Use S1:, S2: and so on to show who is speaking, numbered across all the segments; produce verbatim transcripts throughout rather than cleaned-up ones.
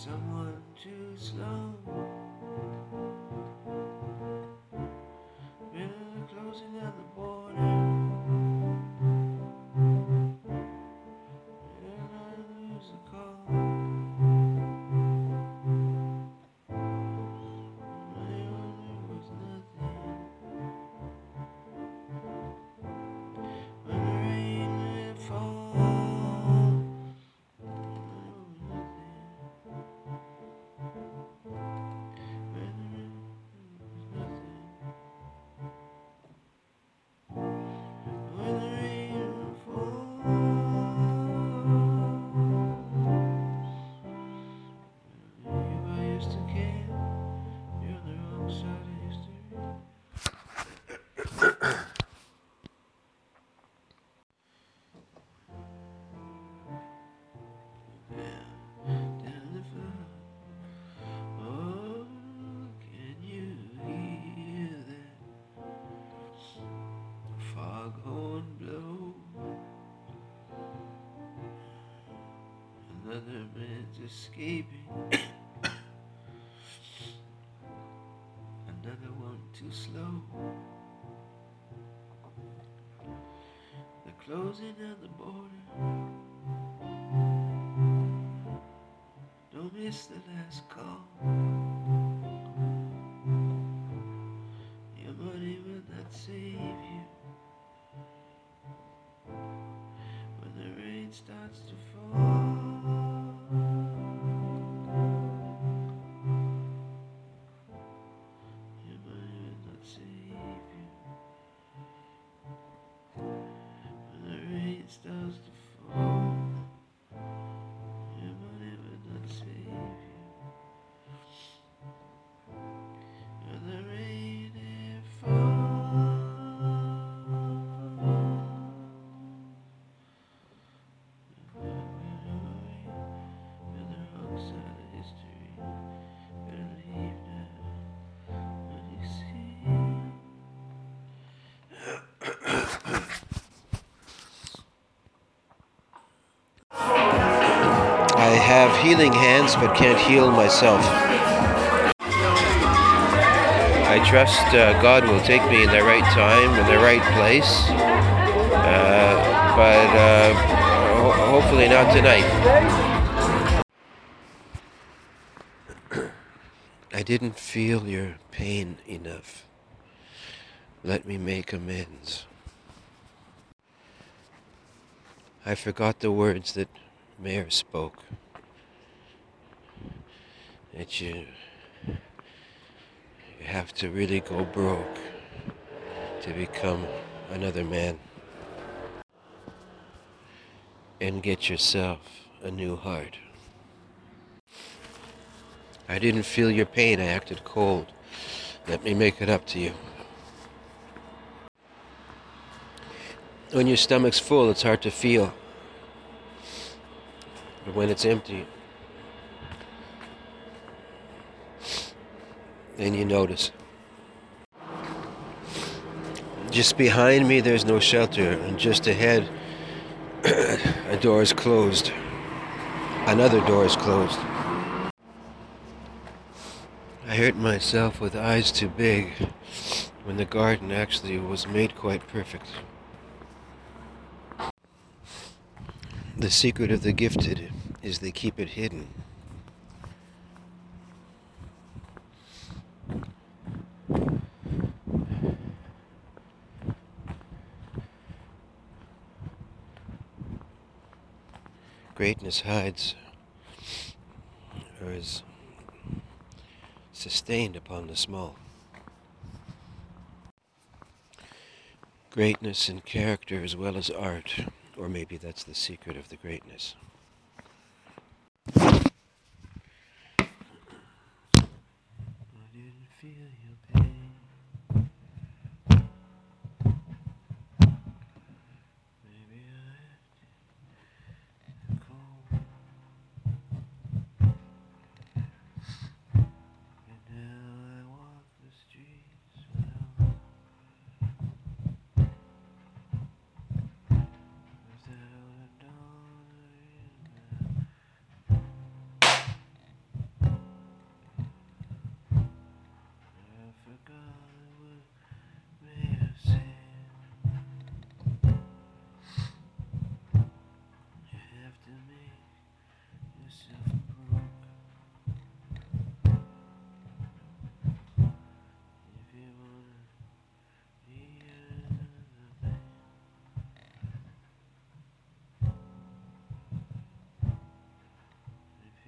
S1: someone too slow. We're closing at the border. And I lose the call. My wonder was nothing. When the rain would fall. Another man's escaping. Another one too slow. They're closing at the border. Don't miss the last call. Your money will not save you when the rain starts to fall. Starts to fall. Your money will not save you. When the rain it falls. You're the wrong side of history. Better leave now. When you see. I have healing hands but can't heal myself. I trust uh, God will take me in the right time, in the right place, uh, but uh, ho- hopefully not tonight. I didn't feel your pain enough. Let me make amends. I forgot the words that Mayor spoke. That you, you have to really go broke to become another man and get yourself a new heart. I didn't feel your pain. I acted cold. Let me make it up to you. When your stomach's full, it's hard to feel. But when it's empty, then you notice. Just behind me, there's no shelter, and just ahead, a door is closed. Another door is closed. I hurt myself with eyes too big, when the garden actually was made quite perfect. The secret of the gifted is they keep it hidden. Greatness hides or is sustained upon the small. Greatness in character as well as art, or maybe that's the secret of the greatness. I didn't feel your pain. Maybe I acted cold. And now I walk the streets without, without a dollar in my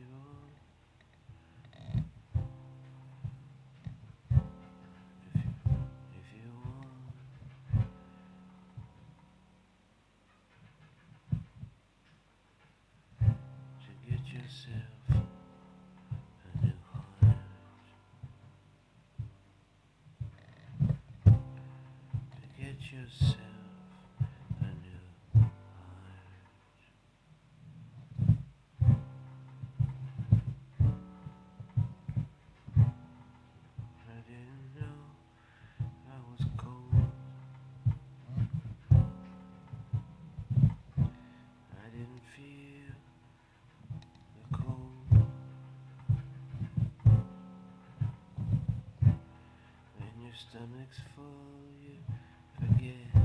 S1: yourself a new heart. To get yourself a new heart. I didn't know I was cold. I didn't feel the cold. When your stomach's full, you forget.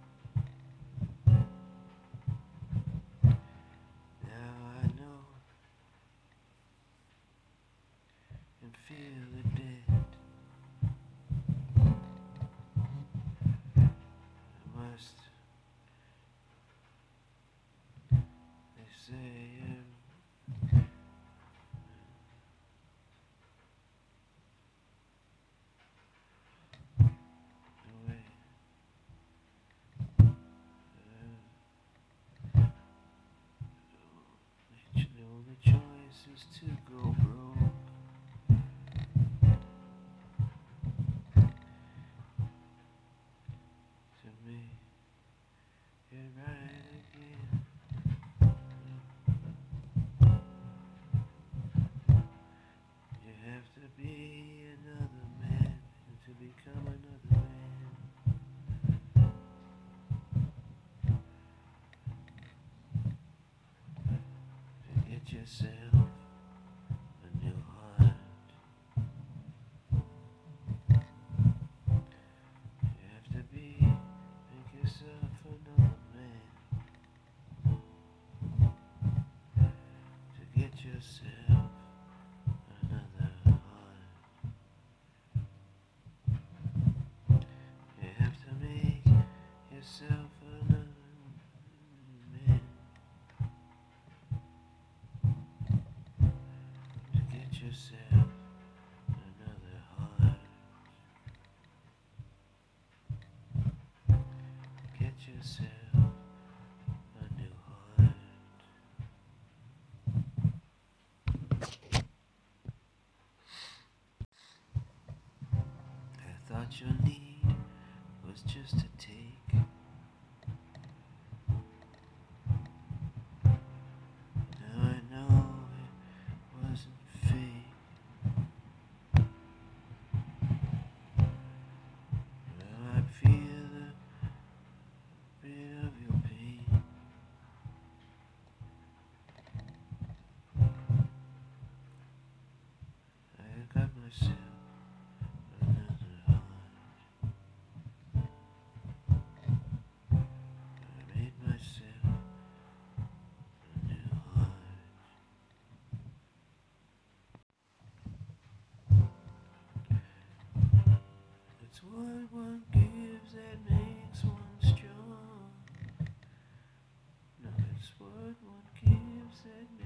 S1: Now I know and feel the debt. I must, they say, um, the way, uh, the only choice is to go broke. To me, get right again. You have to be another man to become another man. To get yourself a new heart. You have to be, make yourself another man. To get yourself another heart. You have to make yourself another man. To get yourself another heart. Get yourself a new heart. I thought your need was just to take. Now I know it wasn't fake. Well, I feel a bit of your pain. I got myself another heart. I made myself a new heart. It's what one gives that makes one strong. No, it's what one gives that